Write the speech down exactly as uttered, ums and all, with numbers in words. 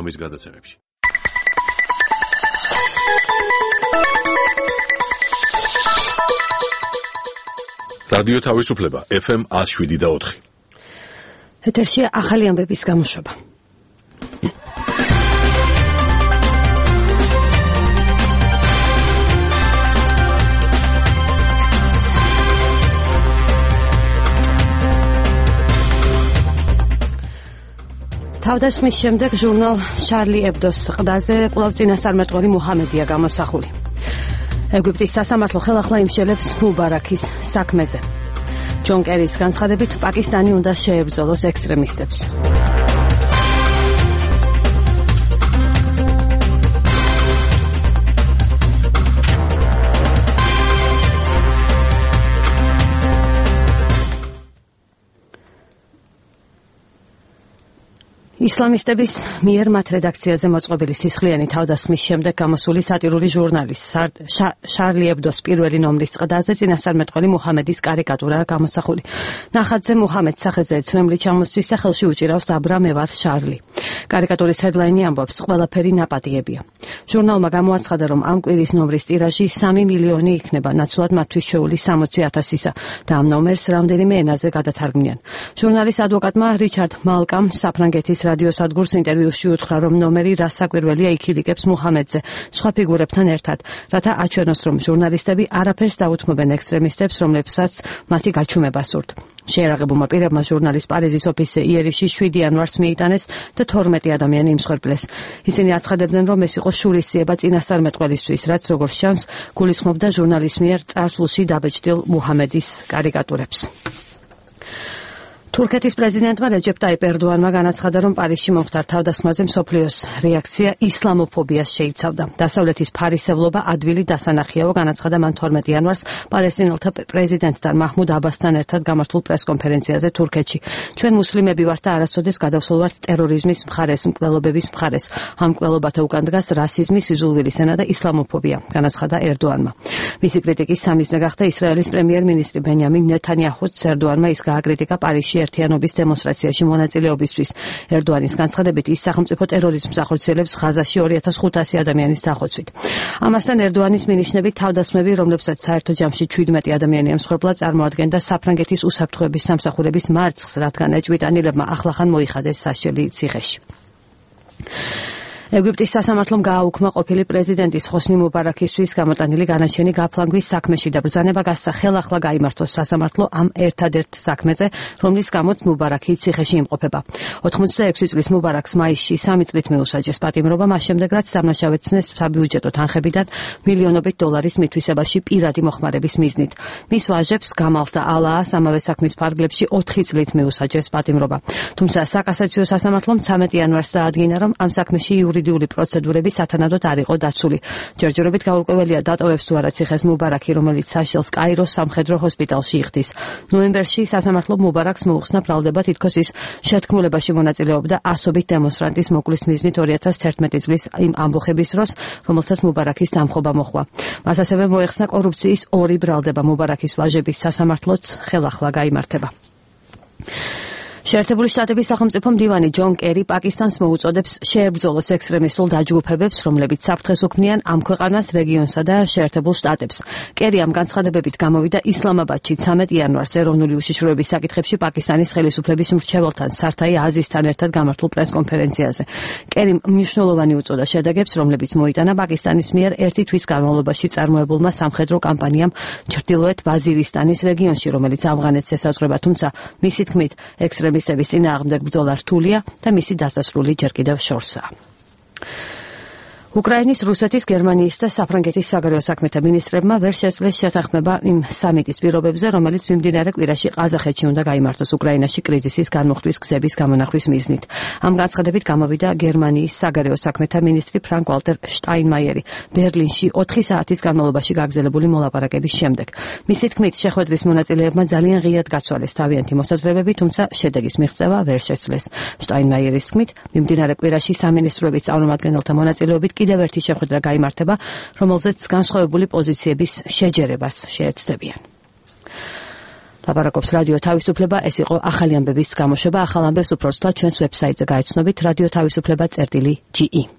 ამის გადაცემებში. რადიო თავისუფლება ეფ ემ one oh seven და four. ეთერშია ახალი ამბების გამოშვება. თავდასხმის შემდეგ ჟურნალ შარლი ებდოს ყდაზე კვლავ წინასწარმეტყველი მუჰამედია გამოსახული. ეგვიპტის სასამართლო ხელახლა იმშელებს მუბარაქის საქმეზე. ჯონ კერის განცხადებით პაკისტანი უნდა შეებრძოლოს ექსტრემისტებს. ისლამისტების მიერ მათ რედაქციაზე მოწყობილი სისხლიანი თავდასხმის შემდეგ გამოსული სატირული ჟურნალის შარლი ებდოს პირველი ნომრის ყდაზე წინასწარმეტყველი მუჰამედის კარიკატურაა გამოსახული. ნახატზე მუჰამედს სახეზე ეცნემლი ჩამოსცვის და ხელში უჭირავს აბრა მე ვარ შარლი. კარიკატურის ჰედლაინი ამბობს, ყველაფერი ნაპატიებია. ჟურნალმა გამოაცხადა, რომ ამ კვირის ნომრის ტირაჟი სამი მილიონი იქნება, ნაცვლად მათთვის შეეული სამოცი ათასისა და ამ ნომერს რამდენიმე ენაზე გადათარგმნიან. ჟურნალის ადვოკატმა რიჩარდ მალკამ საფრანგეთის რადიო სადგურს ინტერვიუში უთხრა, რომ ნომერი რასაკვირველია იქილიკებს მუჰამედზე სხვა ფიგურებთან ერთად, რათა აჩვენოს, რომ ჟურნალისტები არაფერს დაუთმობენ ექსტრემისტებს, რომლებსაც მათი გაჩუმება სურთ. შეერაღებულმა პირებმა ჟურნალის პარიზის ოფისზე იერიში შვიდი იანვარს მიიტანეს და თორმეტი ადამიანი იმსხვერპლეს. ისინი აცხადებდნენ, რომ ეს იყო შურისძიება წინასწარმეტყველისთვის, რაც როგორც ჩანს, გულისხმობდა ჟურნალის მიერ წარსულში დაბეჭდილ მუჰამედის კარიკატურებს. თურქეთის პრეზიდენტმა რეჯეპ ტაიპ ერდოანმა განაცხადა, რომ პარიზში მომხდარ თავდასხმაზე მსოფლიოს რეაქცია ისლამოფობიას შეიცავდა. დასავლეთის ფარისევლობა ადვილი დასანახიაო, განაცხადა მან თორმეტი იანვარს პალესტინელთა პრეზიდენტთან მაჰმუდ აბასთან ერთად გამართულ პრესკონფერენციაზე თურქეთში. ჩვენ მუსლიმები ვართ და არასოდეს გადავსულ ვართ ტერორიზმის მხარეს, მკვლელობების მხარეს. ამ მკვლელობათა უკან დგას რასიზმი, სიზულვილისენა და ისლამოფობია, განაცხადა ერდოანმა. მისი კრიტიკის სამიზნე გახდა ისრაელის პრემიერ-მინისტრი ბენიამინ ნეთანიაჰუს ერდოანმა ის გააკრიტიკა პარიზში ერთიანობის დემონსტრაციაში მონაწილეობისთვის. ერდოანის განცხადებით ის სახელმწიფო ტერორიზმს ახორციელებს ღაზაში ორი ათას ხუთასი ადამიანის დახოცვით. ამასთან ერდოანის მინიშნებით თავდასხმები, რომლებსაც საერთო ჯამში შვიდმეტი ადამიანი ემსხვერპლა, წარმოადგენდა საფრანგეთის უსაფრთხოების სამსახურების მარცხს, რადგან ეჭვიტანილებმა ახლახან მოიხადეს სასჯელი ციხეში. ეგვიპტის სასამართლომ გააუქმა ყოფილი პრეზიდენტის ხოსნი მუბარაქისთვის გამოტანილი განაჩენი გაფლანგვის საქმეში და ბრძანება გასცა ხელახლა გაიმართოს სასამართლო ამ ერთადერთ საქმეზე, რომლის გამოც მუბარაქი ციხეში იმყოფება. ოთხმოცდაექვსი წლის მუბარაქს მაისში სამი წლით მიუსაჯეს პატიმრობა, მას შემდეგ რაც დამნაშავეცნეს საბიუჯეტო თანხებიდან მილიონობით დოლარის მითვისებაში პირადი მოხმარების მიზნით. მის ვაჟებს გამალს და ალაას ამავე საქმის ფარგლებში ოთხი წლით მიუსაჯეს პატიმრობა. თუმცა საკასაციო სასამართლომ ცამეტი იანვარს დაადგინა, რომ ამ საქმეში იურიდიული პროცედურები სათანადოდ არ იყო დაცული. ჯერჯერობით გაურკვეველია დატოვებს თუ არა ციხეს მუბარაქი, რომელიც საშელს კაიროს სამხედრო ჰოსპიტალში იხდის. ნოემბერში სასამართლო მუბარაქს მოუხსნა ბრალდება, თითქოს ის შეთქმულებაში მონაწილეობდა ასობით დემონსტრანტის მოკვლის მიზნით ორი ათას თერთმეტი წლის იმ ამბოხების დროს, რომელსაც მუბარაქის დამხობა მოჰყვა. მას ასევე მოეხსნა კორუფციის ორი ბრალდება. მუბარაქის ვაჟების სასამართლოც ხელახლა გაიმართება. შეერთებული შტატების სახელმწიფო მდივანი ჯონ კერი პაკისტანს მოუწოდებს შეებრძოლოს ექსტრემისტულ დაჯგუფებებს, რომლებიც საფრთხეს უქმნიან ამ ქვეყანას, რეგიონსა და შეერთებულ შტატებს. კერი ამ განცხადებებით გამოვიდა ისლამაბადში ცამეტი იანვარს ეროვნული უშიშროების საკითხებში პაკისტანის ხელისუფლების მრჩეველთან სართაი აზისთან ერთად გამართულ პრესკონფერენციაზე. კერიმ მნიშვნელოვანი უწოდა შედეგებს, რომლებიც მოიტანა პაკისტანის მიერ ერთი თვის განმავლობაში წარმოებულმა სამხედრო კამპანიამ ჩრდილოეთ ვაზირისტანის რეგიონში, რომელიც ავღანეთს ესაზღვრება, თუმცა მისი თქმით ექსტრემისტული მისების წინააღმდეგ ბრძოლა რთულია და მისი დასასრული ჯერ კიდევ შორსაა. უკრაინის, რუსეთის, გერმანიის და საფრანგეთის საგარეო საქმეთა მინისტრებმა ვერ შეძლეს შეთანხმება იმ სამიტის პირობებზე, რომელიც მიმდინარე კვირაში ყაზახეთში უნდა გაიმართოს უკრაინაში კრიზისის განმუხტვის გზების გამონახვის მიზნით. ამ განცხადებით გამოვიდა გერმანიის საგარეო საქმეთა მინისტრი ფრანკ ვალტერ შტაინმაიერი ბერლინში ოთხი საათის განმავლობაში გაგრძელებული მოლაპარაკების შემდეგ. მისი თქმით, შეხვედრის მონაწილეებმა ძალიან ღიად გაცვალეს თავიანთი მოსაზრებები, თუმცა შედეგის მიღწევა ვერ შეძლეს. შტაინმაიერის თქმით, მიმდინარე კვირაში სამინისტროების წარმომადგენელთა მონაწილეობით კიდევ ერთი შეხვედრა გაიმართება, რომელზეც განსხვავებული პოზიციების შეჯერებას შეეცდებიან. ლაპარაკობს რადიო თავისუფლება, ეს იყო ახალი ამბების გამოშვება, ახალ ამბებს უფრო ცუდად ჩვენს ვებსაიტზე გაიცნობით radio თავისუფლება წერტილი ჯი ი.